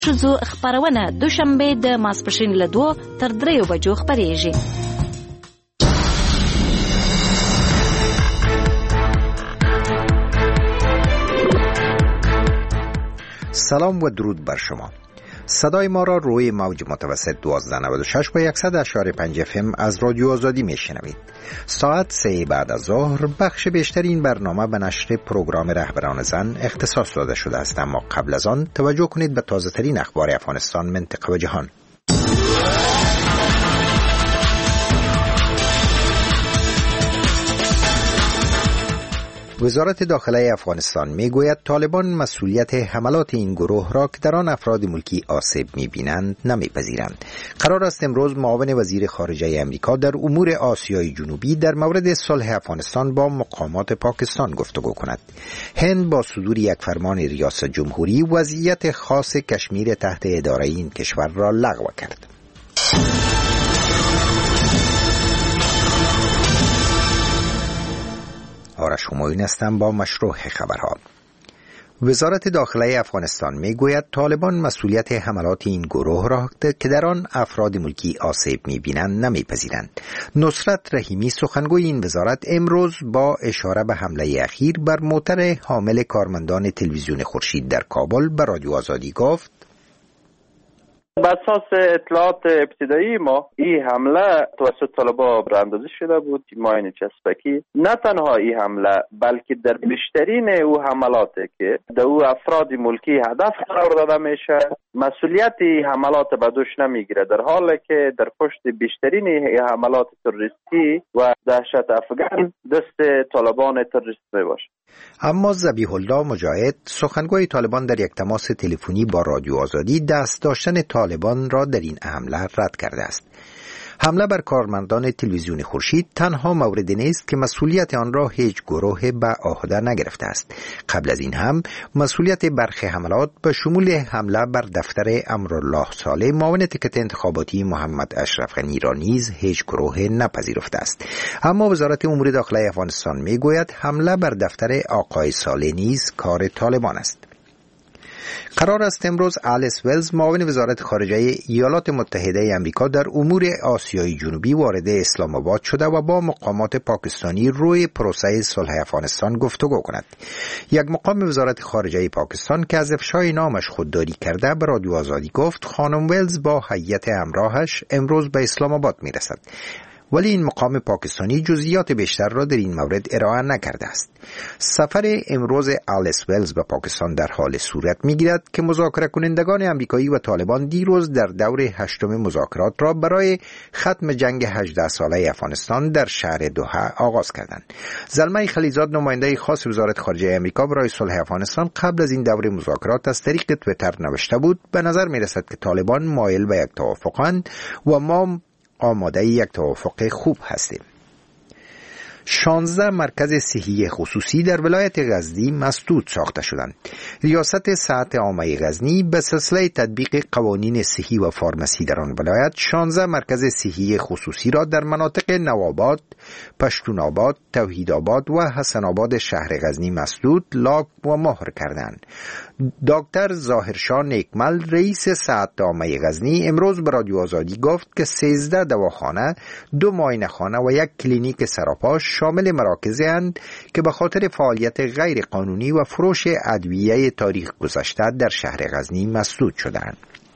شزو خبرونه دوشنبه د ماسپښین له 2 تر 3 بجو خبرېږي. سلام و درود بر شما. صدای ما را روی موج متوسط 1296 با 100.5 FM از رادیو آزادی میشنوید. ساعت 3 بعد از ظهر بخش بیشتر این برنامه به نشر پروگرام رهبران زن اختصاص داده شده است، اما قبل از آن توجه کنید به تازه ترین اخبار افغانستان، منطقه و جهان. وزارت داخله افغانستان میگوید طالبان مسئولیت حملات این گروه را که در آن افراد ملکی آسیب میبینند نمیپذیرند. قرار است امروز معاون وزیر خارجه امریکا در امور آسیای جنوبی در مورد صلح افغانستان با مقامات پاکستان گفتگو کند. هند با صدور یک فرمان ریاست جمهوری وضعیت خاص کشمیر تحت اداره این کشور را لغو کرد. آرش همایون هستم با مشروع خبرها. وزارت داخله افغانستان میگوید طالبان مسئولیت حملات این گروه را که در آن افراد ملکی آسیب میبینند نمیپذیرند. نصرت رحیمی سخنگوی این وزارت امروز با اشاره به حمله اخیر بر موتر حامل کارمندان تلویزیون خورشید در کابل به رادیو آزادی گفت: بر اساس اطلاعات ابتدایی ما این حمله توسط طالبان براندازی شده بود. معاین چسبکی نه تنها این حمله بلکه در بیشترین او حملاتی که در او افراد ملکی هدف قرار داده میشه مسئولیت این حملات به دوش نمیگیره، در حالی که در پشت بیشترین حملات تروریستی و دهشت افغان دست طالبان تروریست میباشه. اما ذبیح الله مجاهد سخنگوی طالبان در یک تماس تلفنی با رادیو آزادی دست داشتن طالبان را در این حمله رد کرده است. حمله بر کارمندان تلویزیون خورشید تنها موردی نیست که مسئولیت آن را هیچ گروه به عهده نگرفته است. قبل از این هم مسئولیت برخی حملات به شمول حمله بر دفتر امرالله صالح معاون تکت انتخاباتی محمد اشرف غنی را نیز هیچ گروه نپذیرفته است. اما وزارت امور داخله افغانستان میگوید حمله بر دفتر آقای صالح نیز کار طالبان است. قرار است امروز آلیس ولز معاون وزارت خارجه ایالات متحده آمریکا در امور آسیای جنوبی وارد اسلام آباد شده و با مقامات پاکستانی روی پروسه صلح افغانستان گفتگو کند. یک مقام وزارت خارجه پاکستان که از افشای نامش خودداری کرده به رادیو آزادی گفت خانم ولز با هیئت همراهش امروز به اسلام آباد میرسد، ولی این مقام پاکستانی جزئیات بیشتر را در این مورد ارائه نکرده است. سفر امروز آلیس ولز به پاکستان در حال صورت میگیرد که مذاکره کنندگان امریکایی و طالبان دیروز در دور 8 مذاکرات را برای ختم جنگ 18 ساله افغانستان در شهر دوحه آغاز کردند. زلمه خلیزاد نماینده خاص وزارت خارجه امریکا برای صلح افغانستان قبل از این دور مذاکرات از طریق توییتر نوشته بود: به نظر میرسد که طالبان مایل به یک توافقند و ما آماده یک توافق خوب هستیم. 16 مرکز صحی خصوصی در ولایت غزنی مسدود ساخته شدند. ریاست صحت عامه غزنی به سلسله تطبیق قوانین صحی و فارمسی در آن ولایت 16 مرکز صحی خصوصی را در مناطق نوآباد، پشتونآباد، توحیدآباد و حسنآباد شهر غزنی مسدود، لاک و مهر کردند. دکتر ظاهرشاه نیکمل رئیس صحت عامه غزنی امروز به رادیو آزادی گفت که 13 دواخانه، 2 معاینه‌خانه و 1 کلینیک سراپا شامل مراکزی اند که به خاطر فعالیت غیر قانونی و فروش ادویه تاریخ گذشته در شهر غزنی مسدود شدند.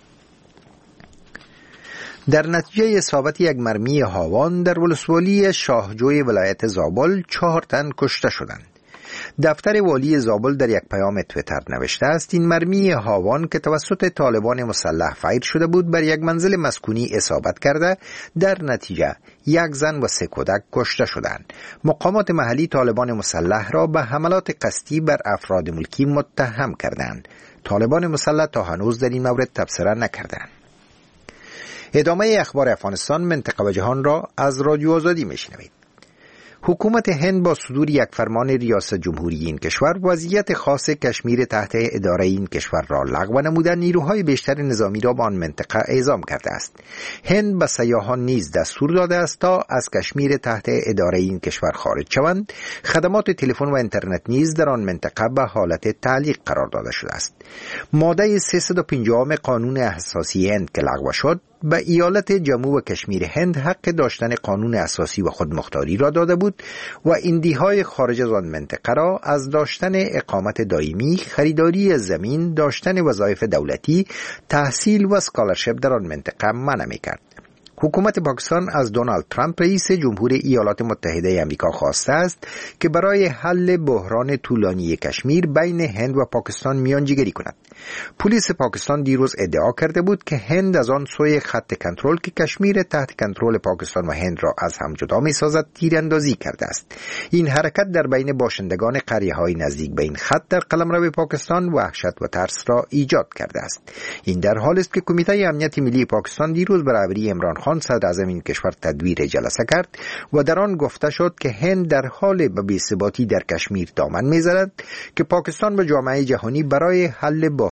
در نتیجه اصابت یک مرمی هاوان در ولسوالی شاهجوی ولایت زابل 4 تن کشته شدند. دفتر والی زابل در یک پیام توییتر نوشته است: این مرمی هاوان که توسط طالبان مسلح فایر شده بود بر یک منزل مسکونی اصابت کرده، در نتیجه 1 زن و 3 کودک کشته شدند. مقامات محلی طالبان مسلح را به حملات قصدی بر افراد ملکی متهم کردند. طالبان مسلح تا هنوز در این مورد تبصره نکردند. ادامه اخبار افغانستان، منطقه و جهان را از رادیو آزادی میشنوید. حکومت هند با صدور یک فرمان ریاست جمهوری این کشور وضعیت خاص کشمیر تحت اداره این کشور را لغو نموده نیروهای بیشتر نظامی را به آن منطقه اعزام کرده است. هند به سیاحان نیز دستور داده است تا از کشمیر تحت اداره این کشور خارج شوند. خدمات تلفن و اینترنت نیز در آن منطقه به حالت تعلیق قرار داده شده است. ماده 350 قانون اساسی هند که لغو شد به ایالت جموں و کشمیر هند حق داشتن قانون اساسی و خودمختاری را داده بود و ایندیهای خارج از آن منطقه را از داشتن اقامت دائمی، خریداری زمین، داشتن وظایف دولتی، تحصیل و اسکالرشپ در آن منطقه منع می‌کرد. حکومت پاکستان از دونالد ترامپ رئیس جمهور ایالات متحده آمریکا خواسته است که برای حل بحران طولانی کشمیر بین هند و پاکستان میانجیگری کند. پلیس پاکستان دیروز ادعا کرده بود که هند از آن سوی خط کنترل که کشمیر تحت کنترل پاکستان و هند را از هم جدا می‌سازد تیراندازی کرده است. این حرکت در بین باشندگان قریه‌های نزدیک به این خط در قلمرو پاکستان وحشت و ترس را ایجاد کرده است. این در حالی است که کمیته امنیت ملی پاکستان دیروز به رهبری عمران خان صدر اعظم این کشور تدبیر جلسه کرد و در آن گفته شد که هند در حال به بی‌ثباتی در کشمیر دامن می‌زند که پاکستان و جامعه جهانی برای حل